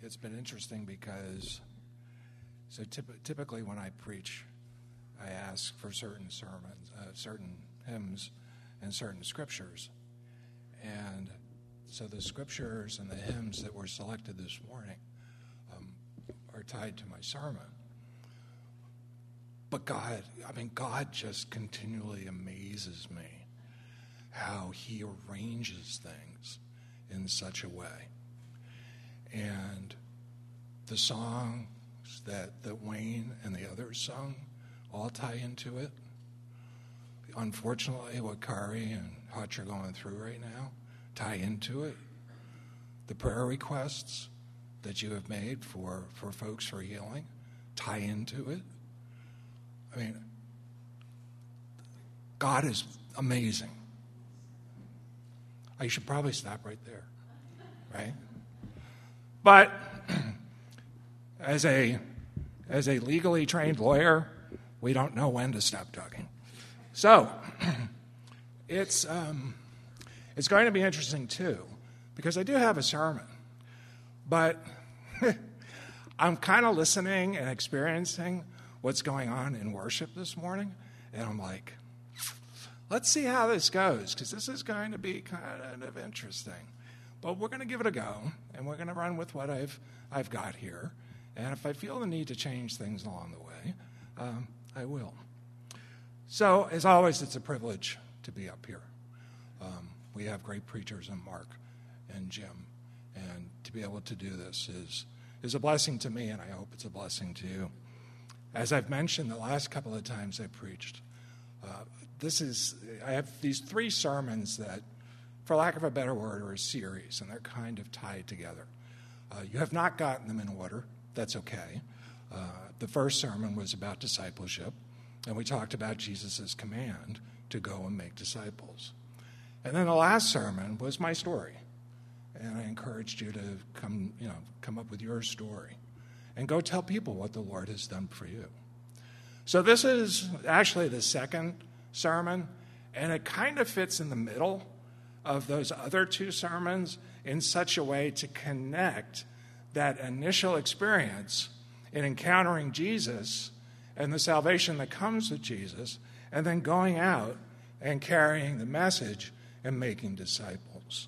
it's been interesting because typically when I preach, I ask for certain sermons, certain hymns, and certain scriptures. And so the scriptures and the hymns that were selected this morning are tied to my sermon. But God just continually amazes me how he arranges things in such a way. And the songs that Wayne and the others sung all tie into it. Unfortunately, what Kari and Hutch are going through right now tie into it. The prayer requests that you have made for folks for healing tie into it. I mean, God is amazing. I should probably stop right there, right? But as a legally trained lawyer, we don't know when to stop talking. So it's going to be interesting too, because I do have a sermon, but I'm kind of listening and experiencing what's going on in worship this morning, and I'm like, let's see how this goes, because this is going to be kind of interesting. But we're going to give it a go, and we're going to run with what I've got here. And if I feel the need to change things along the way, I will. So, as always, it's a privilege to be up here. We have great preachers in Mark and Jim, and to be able to do this is a blessing to me, and I hope it's a blessing to you. As I've mentioned the last couple of times I preached, I have these 3 sermons that, for lack of a better word, are a series, and they're kind of tied together. You have not gotten them in order. That's okay. The first sermon was about discipleship, and we talked about Jesus' command to go and make disciples. And then the last sermon was my story, and I encouraged you to come up with your story and go tell people what the Lord has done for you. So this is actually the second sermon, and it kind of fits in the middle of those other 2 sermons in such a way to connect that initial experience in encountering Jesus and the salvation that comes with Jesus, and then going out and carrying the message and making disciples.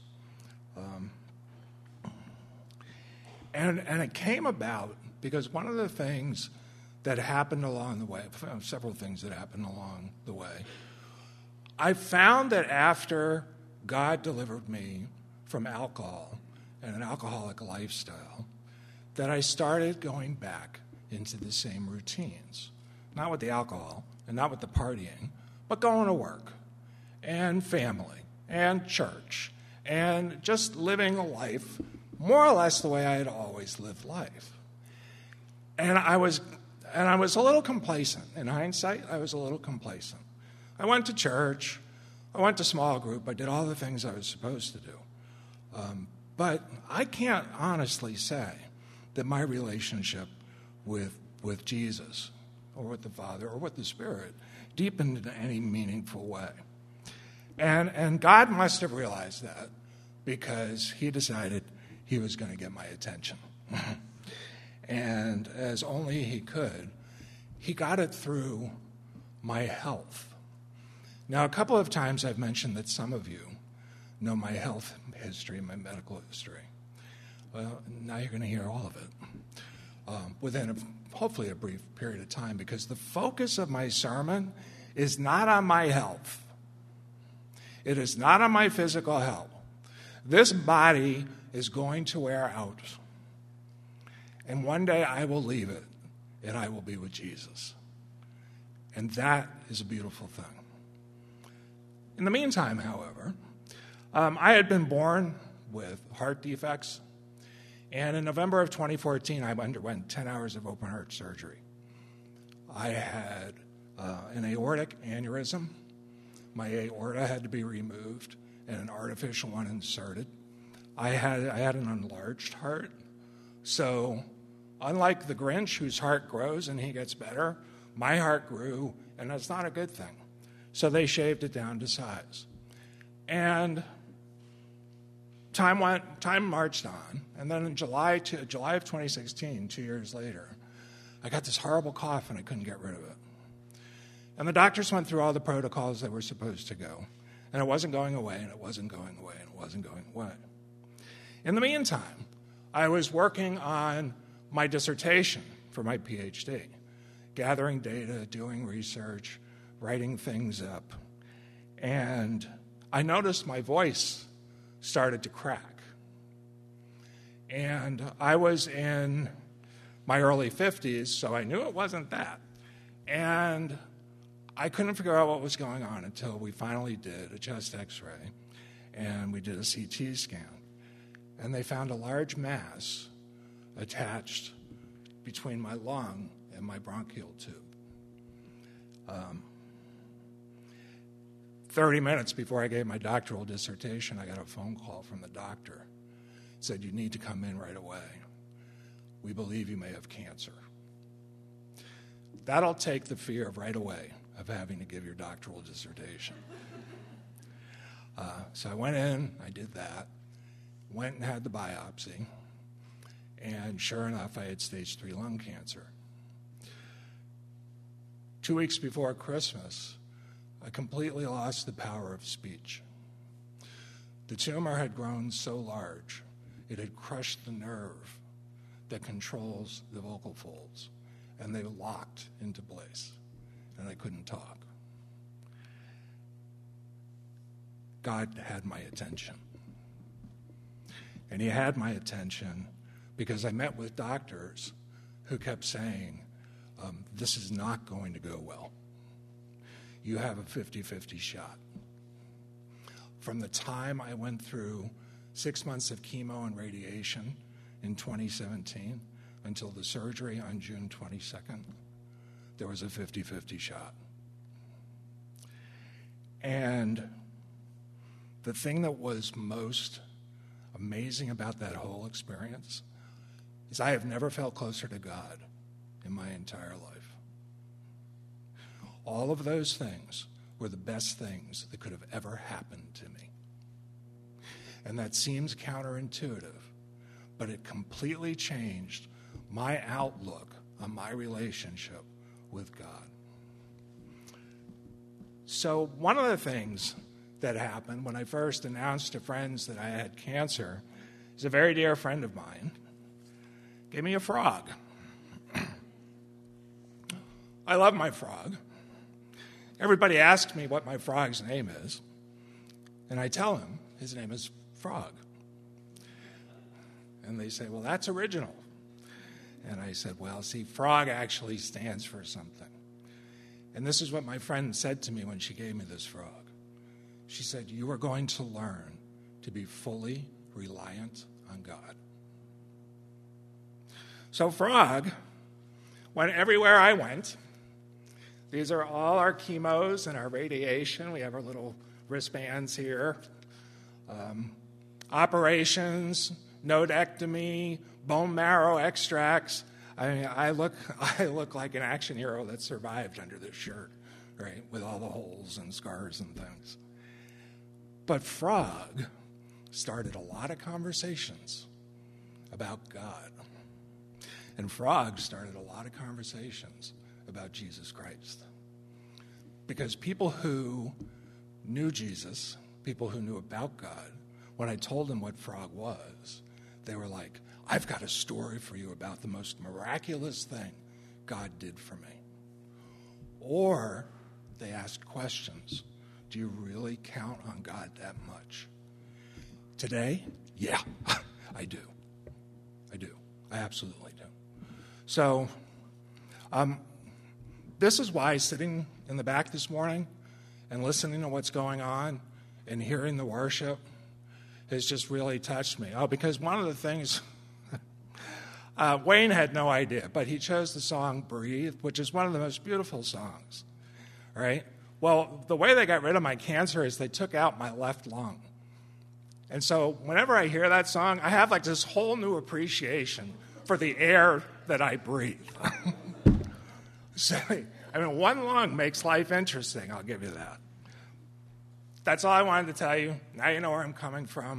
And it came about because one of the things that happened along the way, several things that happened along the way, I found that after God delivered me from alcohol and an alcoholic lifestyle, that I started going back into the same routines. Not with the alcohol and not with the partying, but going to work and family and church and just living a life more or less the way I had always lived life. And I was a little complacent. In hindsight, I was a little complacent. I went to church. I went to small group. I did all the things I was supposed to do. But I can't honestly say that my relationship with Jesus or with the Father or with the Spirit deepened in any meaningful way. And God must have realized that, because he decided he was going to get my attention. And as only he could, he got it through my health. Now, a couple of times I've mentioned that some of you know my health history, my medical history. Well, now you're going to hear all of it within hopefully a brief period of time, because the focus of my sermon is not on my health. It is not on my physical health. This body is going to wear out. And one day I will leave it, and I will be with Jesus. And that is a beautiful thing. In the meantime, however, I had been born with heart defects, and in November of 2014, I underwent 10 hours of open heart surgery. I had an aortic aneurysm. My aorta had to be removed and an artificial one inserted. I had an enlarged heart. So unlike the Grinch, whose heart grows and he gets better, my heart grew, and that's not a good thing. So they shaved it down to size. And time marched on, and then in July of 2016, 2 years later, I got this horrible cough and I couldn't get rid of it. And the doctors went through all the protocols that were supposed to go, and it wasn't going away, and it wasn't going away, and it wasn't going away. In the meantime, I was working on my dissertation for my PhD, gathering data, doing research, writing things up, and I noticed my voice started to crack. And I was in my early 50s, so I knew it wasn't that. And I couldn't figure out what was going on until we finally did a chest x-ray, and we did a CT scan. And they found a large mass attached between my lung and my bronchial tube. 30 minutes before I gave my doctoral dissertation, I got a phone call from the doctor. It said, "You need to come in right away. We believe you may have cancer." That'll take the fear of right away of having to give your doctoral dissertation. So I went in, I did that, went and had the biopsy, and sure enough, I had stage 3 lung cancer. 2 weeks before Christmas, I completely lost the power of speech. The tumor had grown so large, it had crushed the nerve that controls the vocal folds, and they locked into place, and I couldn't talk. God had my attention. And he had my attention because I met with doctors who kept saying, this is not going to go well. You have a 50-50 shot. From the time I went through 6 months of chemo and radiation in 2017 until the surgery on June 22nd, there was a 50-50 shot. And the thing that was most amazing about that whole experience is I have never felt closer to God in my entire life. All of those things were the best things that could have ever happened to me. And that seems counterintuitive, but it completely changed my outlook on my relationship with God. So one of the things that happened when I first announced to friends that I had cancer is a very dear friend of mine gave me a frog. I love my frog. Everybody asks me what my frog's name is, and I tell them his name is Frog. And they say, well, that's original. And I said, well, see, Frog actually stands for something. And this is what my friend said to me when she gave me this frog. She said, you are going to learn to be fully reliant on God. So Frog went everywhere I went. These are all our chemos and our radiation. We have our little wristbands here. Operations, nodectomy, bone marrow extracts. I mean, I look like an action hero that survived under this shirt, right, with all the holes and scars and things. But Frog started a lot of conversations about God. And Frog started a lot of conversations about Jesus Christ. Because people who knew Jesus, people who knew about God, when I told them what Frog was, they were like, I've got a story for you about the most miraculous thing God did for me. Or they asked questions. Do you really count on God that much? Today, yeah, I do. I absolutely do. So, this is why sitting in the back this morning and listening to what's going on and hearing the worship has just really touched me. Oh, because one of the things, Wayne had no idea, but he chose the song Breathe, which is one of the most beautiful songs, right? Well, the way they got rid of my cancer is they took out my left lung. And so whenever I hear that song, I have like this whole new appreciation for the air that I breathe. So, I mean, one lung makes life interesting, I'll give you that. That's all I wanted to tell you. Now you know where I'm coming from.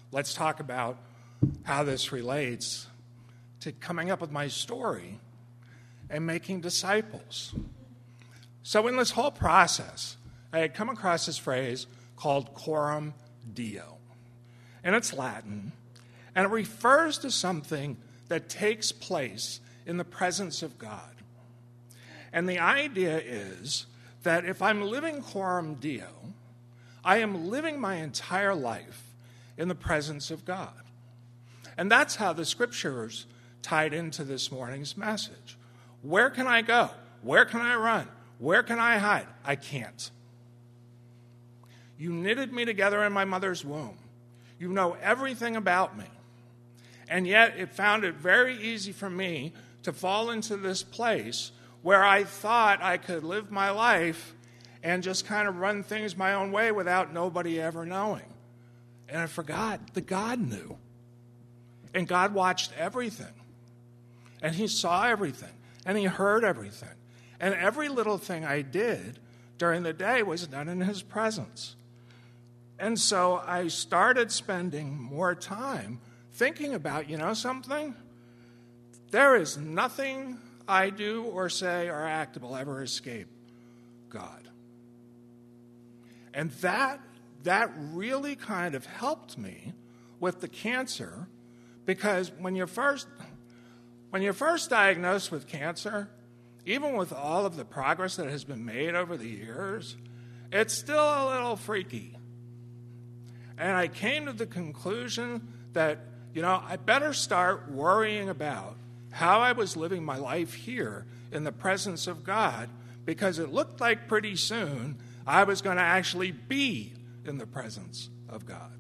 let's talk about how this relates to coming up with my story and making disciples. So in this whole process, I had come across this phrase called coram Deo. And it's Latin, and it refers to something that takes place in the presence of God. And the idea is that if I'm living coram Deo, I am living my entire life in the presence of God. And that's how the scriptures tied into this morning's message. Where can I go? Where can I run? Where can I hide? I can't. You knitted me together in my mother's womb. You know everything about me. And yet it found it very easy for me to fall into this place where I thought I could live my life and just kind of run things my own way without nobody ever knowing. And I forgot that God knew. And God watched everything. And he saw everything. And he heard everything. And every little thing I did during the day was done in his presence. And so I started spending more time thinking about, something? There is nothing I do or say or act that will ever escape God. And that really kind of helped me with the cancer, because when you're first diagnosed with cancer, even with all of the progress that has been made over the years, it's still a little freaky. And I came to the conclusion that, I better start worrying about how I was living my life here in the presence of God, because it looked like pretty soon I was going to actually be in the presence of God.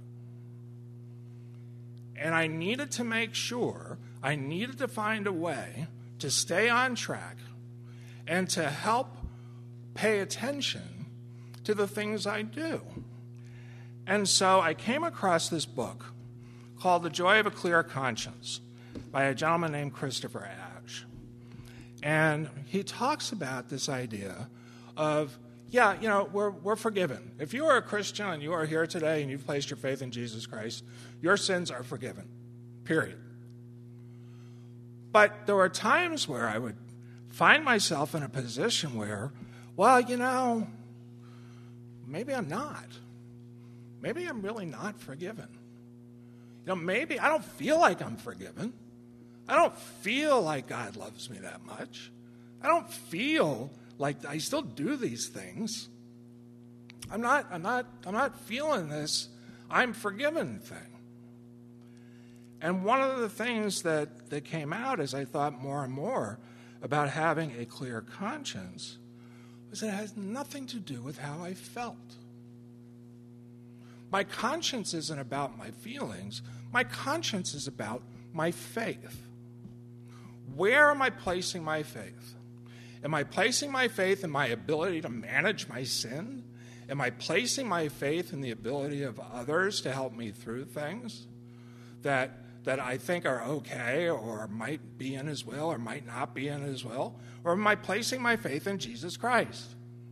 And I needed to make sure, I needed to find a way to stay on track and to help pay attention to the things I do. And so I came across this book called The Joy of a Clear Conscience by a gentleman named Christopher Ash. And he talks about this idea of, we're forgiven. If you are a Christian and you are here today and you've placed your faith in Jesus Christ, your sins are forgiven, period. But there were times where I would find myself in a position where, maybe I'm not. Maybe I'm really not forgiven. Maybe I don't feel like I'm forgiven. I don't feel like God loves me that much. I don't feel like I still do these things. I'm not feeling this I'm forgiven thing. And one of the things that came out as I thought more and more about having a clear conscience was that it has nothing to do with how I felt. My conscience isn't about my feelings. My conscience is about my faith. Where am I placing my faith? Am I placing my faith in my ability to manage my sin? Am I placing my faith in the ability of others to help me through things that I think are okay or might be in his will or might not be in his will? Or am I placing my faith in Jesus Christ?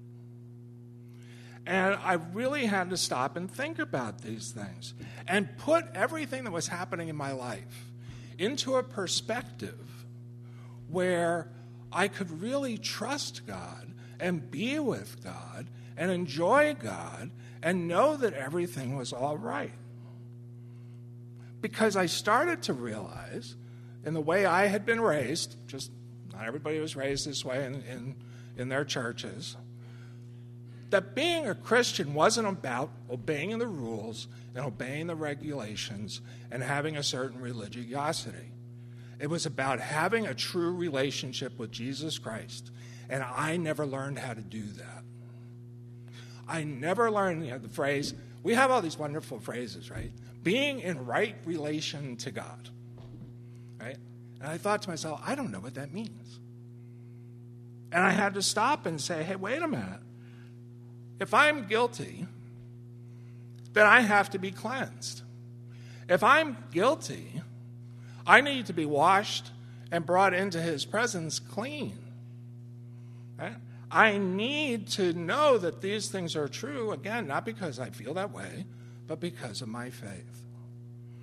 And I really had to stop and think about these things and put everything that was happening in my life into a perspective where I could really trust God and be with God and enjoy God and know that everything was all right. Because I started to realize, in the way I had been raised, just not everybody was raised this way in their churches, that being a Christian wasn't about obeying the rules and obeying the regulations and having a certain religiosity. It was about having a true relationship with Jesus Christ. And I never learned how to do that. I never learned the phrase, we have all these wonderful phrases, right? Being in right relation to God, right? And I thought to myself, I don't know what that means. And I had to stop and say, hey, wait a minute. If I'm guilty, then I have to be cleansed. If I'm guilty, I need to be washed and brought into his presence clean. Right? I need to know that these things are true, again, not because I feel that way, but because of my faith.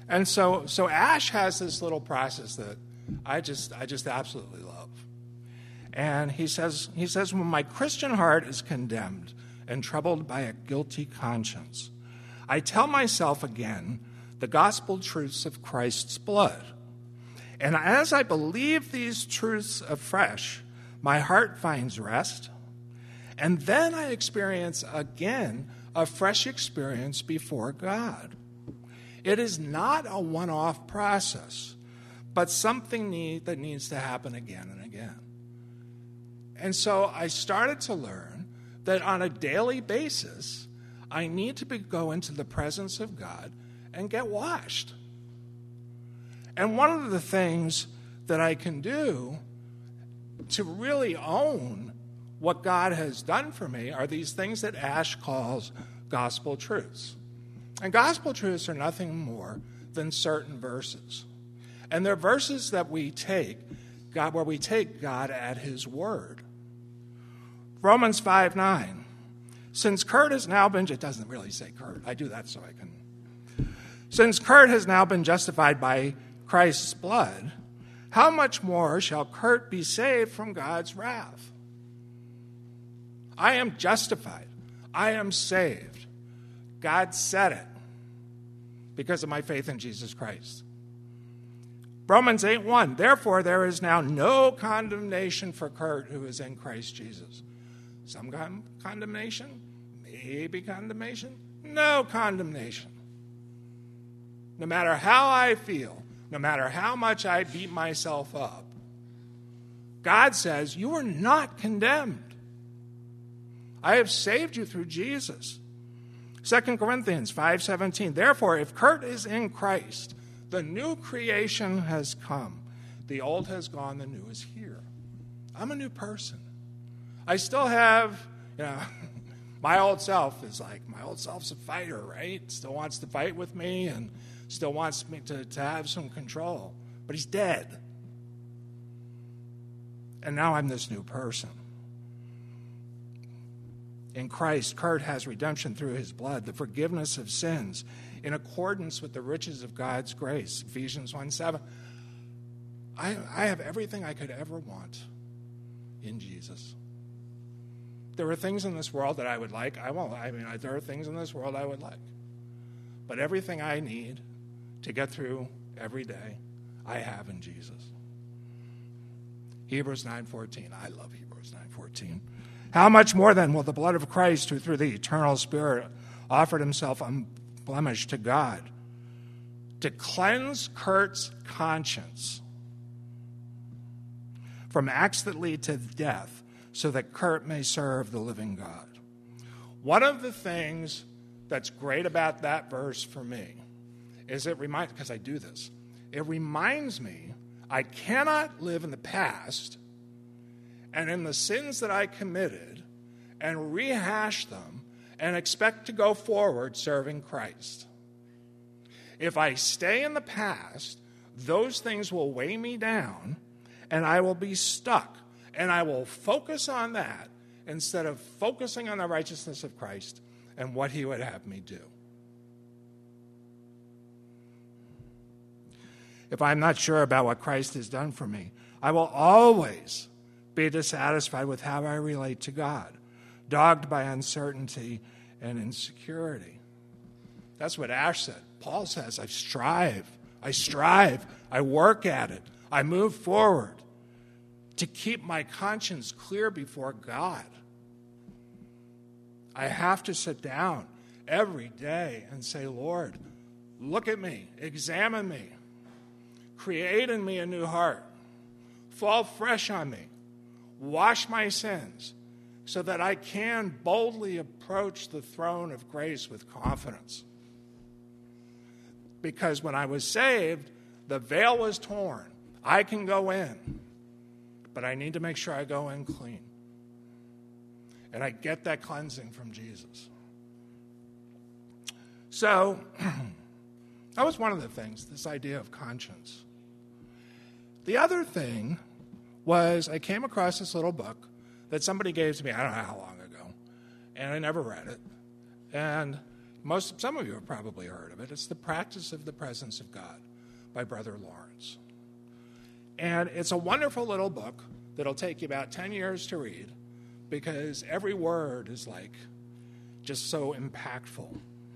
And so Ash has this little process that I just absolutely love. And he says, when my Christian heart is condemned and troubled by a guilty conscience, I tell myself again the gospel truths of Christ's blood. And as I believe these truths afresh, my heart finds rest. And then I experience again a fresh experience before God. It is not a one-off process, but something that needs to happen again and again. And so I started to learn that on a daily basis, I need to go into the presence of God and get washed. And one of the things that I can do to really own what God has done for me are these things that Ash calls gospel truths. And gospel truths are nothing more than certain verses. And they're verses that we take where we take God at his word. Romans 5:9. Since Kurt has now been, it doesn't really say Kurt. I do that so I can. Since Kurt has now been justified by Christ's blood, how much more shall Kurt be saved from God's wrath? I am justified. I am saved. God said it because of my faith in Jesus Christ. Romans 8:1, therefore there is now no condemnation for Kurt who is in Christ Jesus. Some condemnation, maybe condemnation, no condemnation. No matter how I feel, no matter how much I beat myself up, God says, you are not condemned. I have saved you through Jesus. 2 Corinthians 5:17, therefore, if Kurt is in Christ, the new creation has come. The old has gone, the new is here. I'm a new person. I still have, my old self's a fighter, right? Still wants to fight with me and still wants me to have some control. But he's dead. And now I'm this new person. In Christ, Kurt has redemption through his blood, the forgiveness of sins, in accordance with the riches of God's grace. Ephesians 1:7. I have everything I could ever want in Jesus. There are things in this world that I would like. There are things in this world I would like. But everything I need to get through every day, I have in Jesus. Hebrews 9:14. I love Hebrews 9:14. How much more then will the blood of Christ, who through the eternal Spirit offered himself unblemished to God, to cleanse Kurt's conscience from acts that lead to death, so that Kurt may serve the living God. One of the things that's great about that verse for me is because I do this, it reminds me I cannot live in the past and in the sins that I committed and rehash them and expect to go forward serving Christ. If I stay in the past, those things will weigh me down and I will be stuck. And I will focus on that instead of focusing on the righteousness of Christ and what he would have me do. If I'm not sure about what Christ has done for me, I will always be dissatisfied with how I relate to God, dogged by uncertainty and insecurity. That's what Ash said. Paul says, I strive, I work at it, I move forward to keep my conscience clear before God. I have to sit down every day and say, Lord, look at me, examine me, create in me a new heart, fall fresh on me, wash my sins, so that I can boldly approach the throne of grace with confidence. Because when I was saved, the veil was torn. I can go in. But I need to make sure I go in clean. And I get that cleansing from Jesus. So, that was one of the things, this idea of conscience. The other thing was I came across this little book that somebody gave to me, I don't know how long ago, and I never read it. And some of you have probably heard of it. It's The Practice of the Presence of God by Brother Lawrence. And it's a wonderful little book that'll take you about 10 years to read because every word is like just so impactful.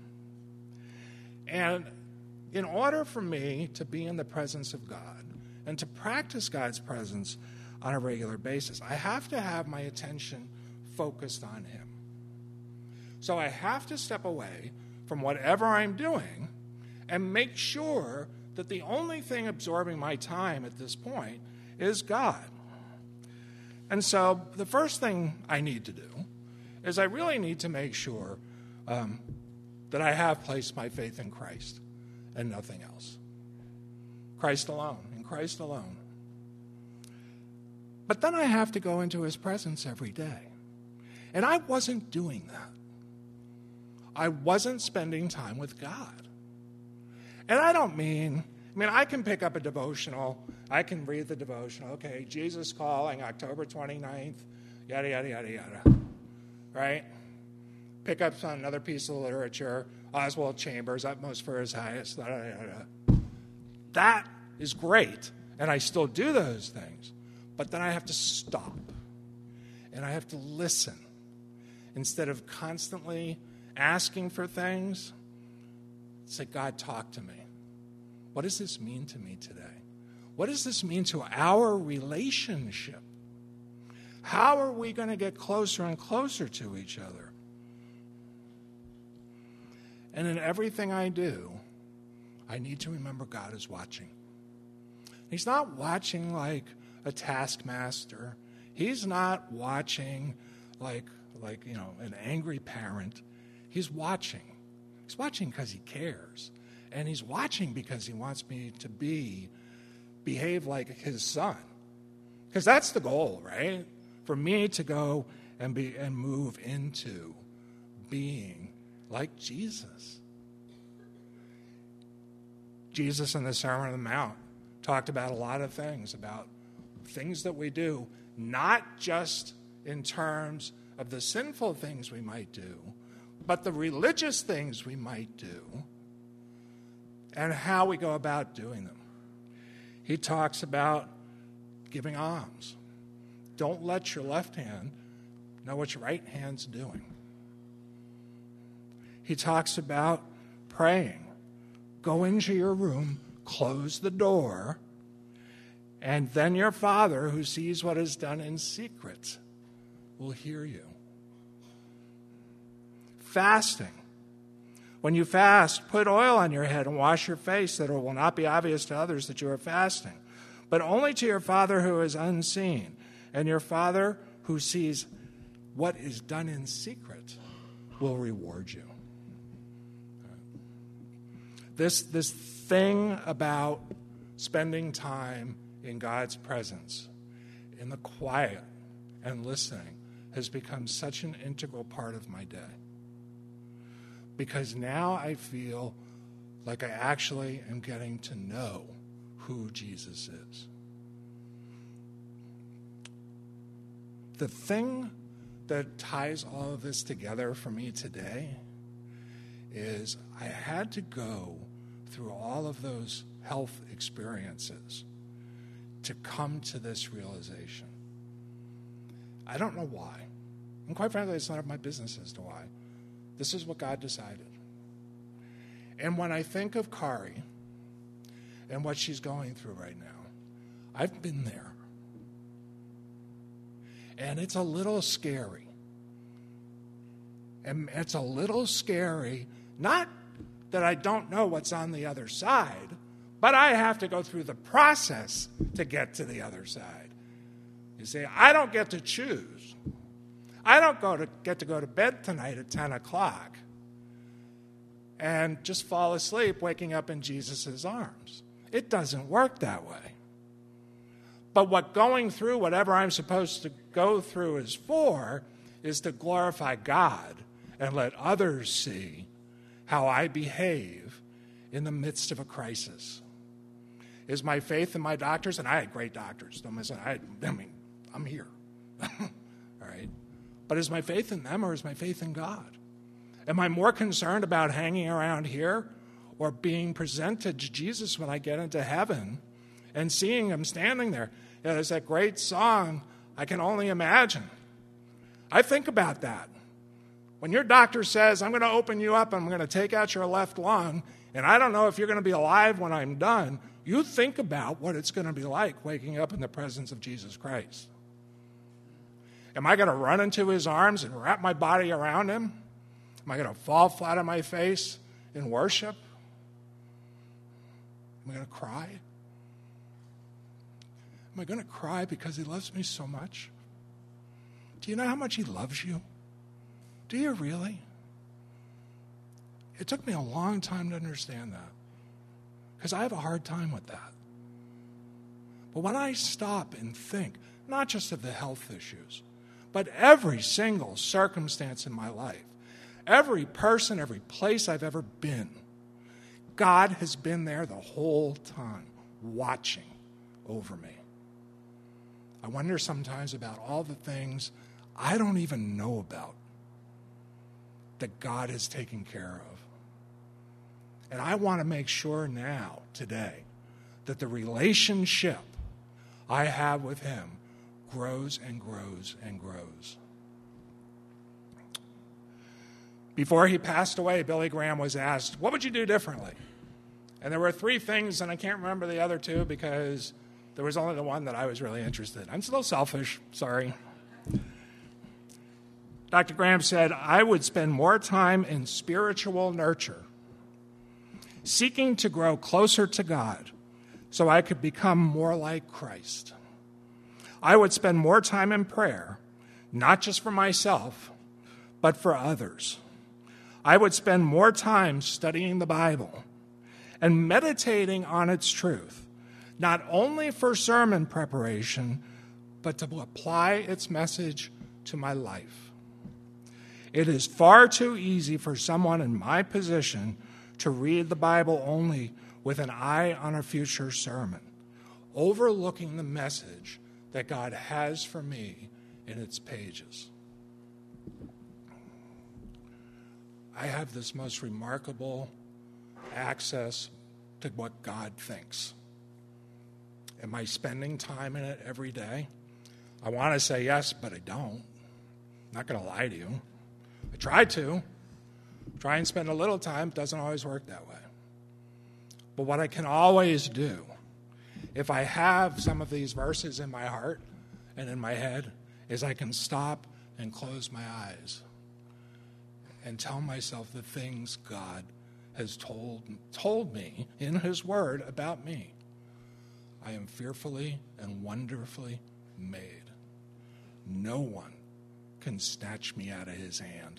And in order for me to be in the presence of God and to practice God's presence on a regular basis, I have to have my attention focused on Him. So I have to step away from whatever I'm doing and make sure that the only thing absorbing my time at this point is God. And so the first thing I need to do is I really need to make sure that I have placed my faith in Christ and nothing else. Christ alone, and Christ alone. But then I have to go into His presence every day. And I wasn't doing that. I wasn't spending time with God. And I can pick up a devotional. I can read the devotional. Okay, Jesus Calling, October 29th, yada, yada, yada, yada. Right? Pick up another piece of literature, Oswald Chambers, Utmost for His Highest, yada, yada. That is great, and I still do those things. But then I have to stop, and I have to listen. Instead of constantly asking for things, say, God, talk to me. What does this mean to me today? What does this mean to our relationship? How are we going to get closer and closer to each other? And in everything I do, I need to remember God is watching. He's not watching like a taskmaster. He's not watching like an angry parent. He's watching. He's watching because He cares. And He's watching because He wants me to behave like His son. Because that's the goal, right? For me to go and move into being like Jesus. Jesus in the Sermon on the Mount talked about a lot of things, about things that we do, not just in terms of the sinful things we might do, but the religious things we might do and how we go about doing them. He talks about giving alms. Don't let your left hand know what your right hand's doing. He talks about praying. Go into your room, close the door, and then your Father, who sees what is done in secret, will hear you. Fasting. When you fast, put oil on your head and wash your face, that it will not be obvious to others that you are fasting, but only to your Father who is unseen. And your Father who sees what is done in secret will reward you. This thing about spending time in God's presence, in the quiet and listening, has become such an integral part of my day. Because now I feel like I actually am getting to know who Jesus is. The thing that ties all of this together for me today is I had to go through all of those health experiences to come to this realization. I don't know why. And quite frankly, it's none of my business as to why. This is what God decided. And when I think of Kari and what she's going through right now, I've been there. And it's a little scary. And it's a little scary, not that I don't know what's on the other side, but I have to go through the process to get to the other side. You see, I don't get to choose. I don't get to go to bed tonight at 10 o'clock and just fall asleep waking up in Jesus' arms. It doesn't work that way. But what going through whatever I'm supposed to go through is for is to glorify God and let others see how I behave in the midst of a crisis. Is my faith in my doctors, and I had great doctors, don't miss it. I'm here. All right? But is my faith in them or is my faith in God? Am I more concerned about hanging around here or being presented to Jesus when I get into heaven and seeing him standing there? There's that great song, I Can Only Imagine. I think about that. When your doctor says, I'm going to open you up, I'm going to take out your left lung, and I don't know if you're going to be alive when I'm done, you think about what it's going to be like waking up in the presence of Jesus Christ. Am I going to run into his arms and wrap my body around him? Am I going to fall flat on my face in worship? Am I going to cry? Am I going to cry because he loves me so much? Do you know how much he loves you? Do you really? It took me a long time to understand that because I have a hard time with that. But when I stop and think, not just of the health issues, but every single circumstance in my life, every person, every place I've ever been, God has been there the whole time, watching over me. I wonder sometimes about all the things I don't even know about that God has taken care of. And I want to make sure now, today, that the relationship I have with him grows and grows and grows. Before he passed away, Billy Graham was asked, what would you do differently? And there were 3 things, and I can't remember the other 2 because there was only the one that I was really interested in. I'm still selfish, sorry. Dr. Graham said, I would spend more time in spiritual nurture, seeking to grow closer to God so I could become more like Christ. I would spend more time in prayer, not just for myself, but for others. I would spend more time studying the Bible and meditating on its truth, not only for sermon preparation, but to apply its message to my life. It is far too easy for someone in my position to read the Bible only with an eye on a future sermon, overlooking the message that God has for me in its pages. I have this most remarkable access to what God thinks. Am I spending time in it every day? I want to say yes, but I don't. I'm not going to lie to you. I try to. Try and spend a little time. Doesn't always work that way. But what I can always do, if I have some of these verses in my heart and in my head, is I can stop and close my eyes and tell myself the things God has told me in his word about me. I am fearfully and wonderfully made. No one can snatch me out of his hand.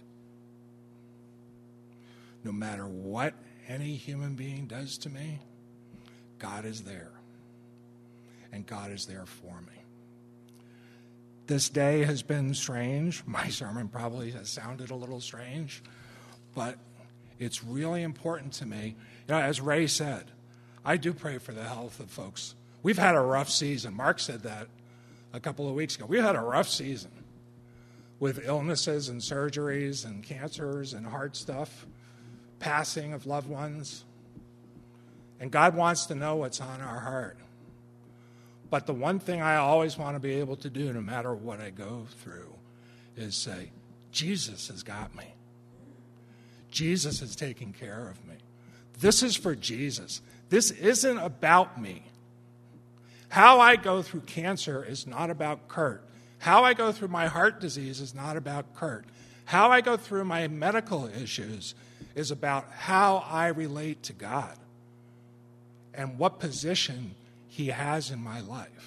No matter what any human being does to me, God is there. And God is there for me. This day has been strange. My sermon probably has sounded a little strange, but it's really important to me. You know, as Ray said, I do pray for the health of folks. We've had a rough season. Mark said that a couple of weeks ago. We had a rough season with illnesses and surgeries and cancers and heart stuff, passing of loved ones. And God wants to know what's on our heart. But the one thing I always want to be able to do, no matter what I go through, is say, Jesus has got me. Jesus is taking care of me. This is for Jesus. This isn't about me. How I go through cancer is not about Kurt. How I go through my heart disease is not about Kurt. How I go through my medical issues is about how I relate to God and what position he has in my life,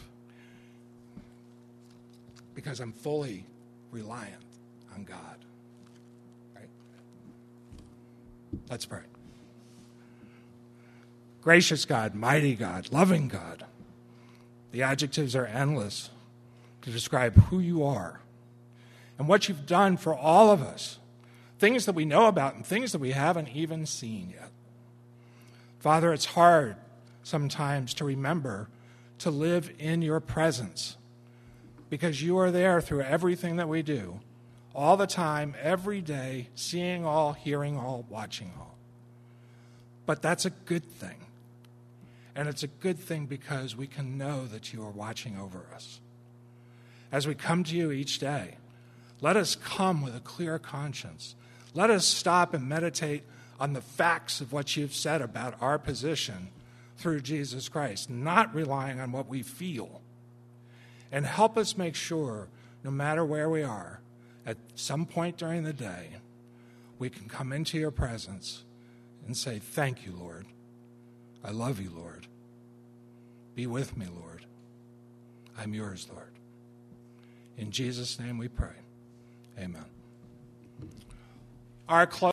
because I'm fully reliant on God. Right? Let's pray. Gracious God, mighty God, loving God. The adjectives are endless to describe who you are and what you've done for all of us, things that we know about and things that we haven't even seen yet. Father, it's hard sometimes to remember to live in your presence because you are there through everything that we do, all the time, every day, seeing all, hearing all, watching all. But that's a good thing. And it's a good thing because we can know that you are watching over us. As we come to you each day, let us come with a clear conscience. Let us stop and meditate on the facts of what you've said about our position through Jesus Christ, not relying on what we feel. And help us make sure, no matter where we are, at some point during the day, we can come into your presence and say, thank you, Lord. I love you, Lord. Be with me, Lord. I'm yours, Lord. In Jesus' name we pray. Amen. Our